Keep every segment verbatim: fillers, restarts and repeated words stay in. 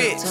bitch.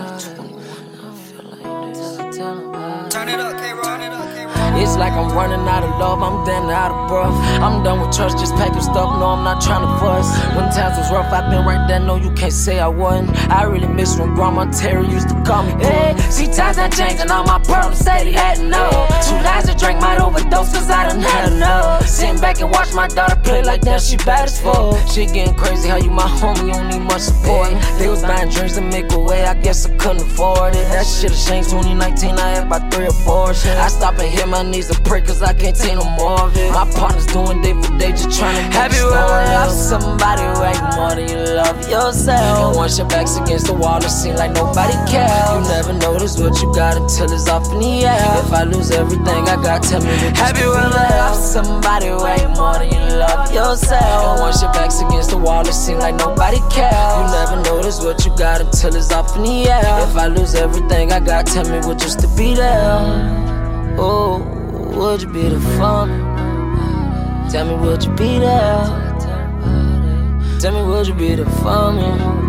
Turn it up, K-Roll. Turn it up, K-Roll. It's like I'm running out of love, I'm then out of breath. I'm done with trust, just packing stuff, no I'm not trying to fuss. When times was rough, I've been right there, no you can't say I wasn't. I really miss when Grandma Terry used to call me hey, see times ain't changing, all my problems say they had enough. Two lies to drink, might overdose cause I done had enough. Sitting back and watch my daughter play like that, she bad as fuck. Shit getting crazy, how you my homie, you don't need much support. They was buying drinks to make a way, I guess I couldn't afford it. That shit a shame, twenty nineteen I had about three or four. I stop and hit my knees and pray cause I can't take no more of it. My partner's doing day for day just trying to make Have you ever loved somebody way more than you love yourself? And once your back's against the wall it seems like nobody cares. You never notice what you got until it's off in the air. If I lose everything I got, tell me what Have you ever loved somebody way more than you love yourself? And once your back's against the wall it seems like nobody cares. You never notice what you got until it's off in the air. If I lose everything I got, tell me what just to be there. Oh, would you be the fun? Tell me, would you be there? Tell me, would you be the fun?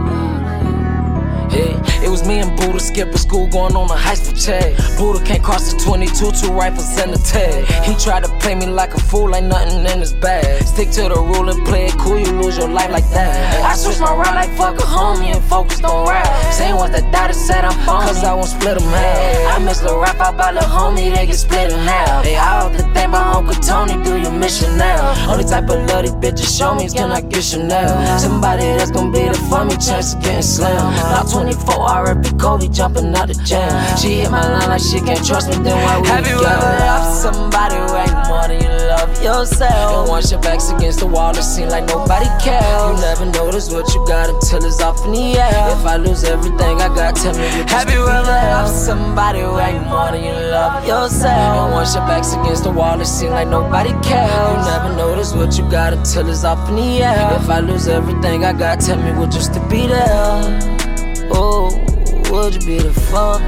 Hey, it was me and Buddha skipping school, going on a heist for Chad. Buddha can't cross the twenty-two, two rifles and a tag. He tried to play me like a fool, like nothing in his bag. Stick to the rule and play it cool, you lose your life like that. I switched my route like fuck a homie and focused on rap. Same ones that died said I'm phony, cause I won't split them half. I miss the rap out by the homie, they get split in half. Hey, I often think about Uncle Tony, do your mission now. Only type of love these bitches show me is can I get Chanel. Somebody that's gonna be there for me, chance of getting slammed. Now twenty-four, R F P Kobe jumping out the jam. She hit my line like she can't trust me, then why we Have you ever loved somebody way more than you love yourself? And once your back's against the wall, it seems like nobody cares. You never notice what you got until it's off in the air. If I lose everything I got, tell me what Have you ever loved somebody way more than you love yourself? And once your back's against the wall, it seems like nobody cares. You never notice what you got until it's off in the air. If I lose everything I got, tell me what just to be there. Oh, would you be the fun?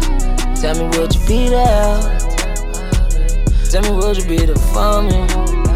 Tell me, would you be there? Tell me, would you be the fun?